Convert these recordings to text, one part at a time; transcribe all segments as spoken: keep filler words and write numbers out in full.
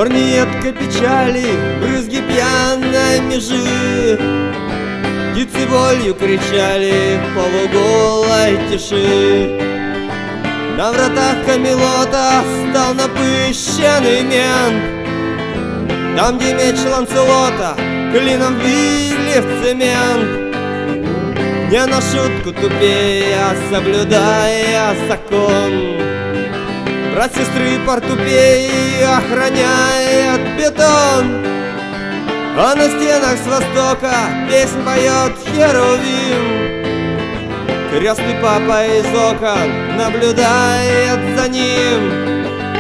Корнетка печали, брызги пьяной межи, птицы болью кричали в полуголой тиши. На вратах Камелота стал напыщенный мент, там, где меч Ланцелота клином вбили в цемент. Не на шутку тупея, соблюдая закон, брат сестры портупеи охраняет бетон. А на стенах с востока песнь поет Херувим, крестный папа из окон наблюдает за ним.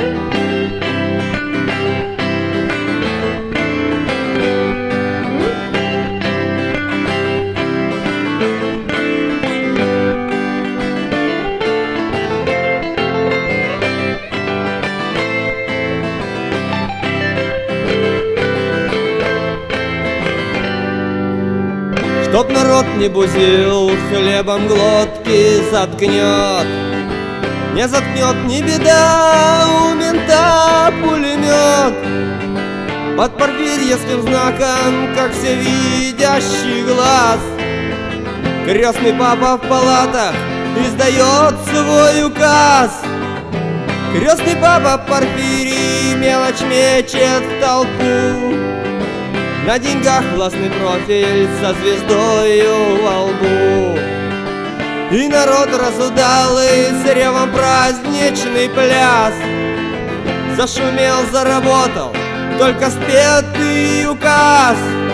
Чтоб народ не бузил, хлебом глотки заткнет. Не заткнет ни беда, у мента пулемет. Под порфирьевским знаком, как всевидящий глаз, крестный папа в палатах издает свой указ. Крестный папа Порфирий мелочь мечет в толпу, на деньгах властный профиль со звездою во лбу. И народ разудалый с ревом праздничный пляс зашумел, заработал только спетый указ.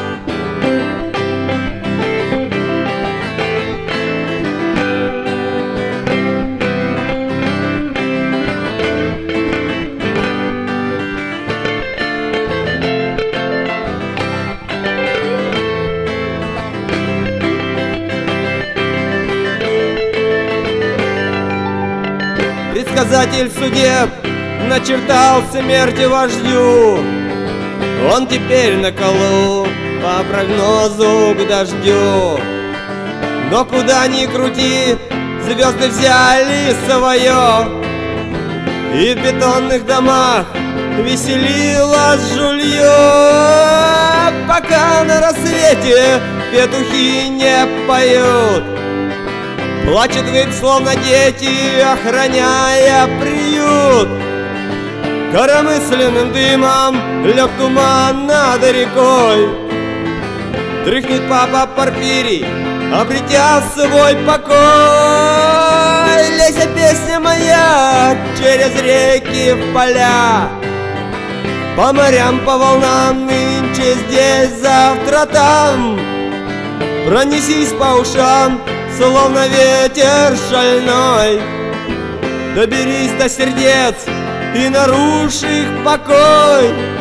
Предсказатель судеб начертал смерти вождю, он теперь на колу по прогнозу к дождю. Но куда ни крути, звезды взяли свое, и в бетонных домах веселилось жулье. Пока на рассвете петухи не поют, плачет выть, словно дети, охраняя приют. Коромысленным дымом лег туман над рекой, дрыхнет папа Порфирий, обретя свой покой. Лейся, песня моя, через реки в поля, по морям, по волнам, нынче здесь, завтра там. Пронесись по ушам, словно ветер шальной, доберись до сердец и нарушь их покой.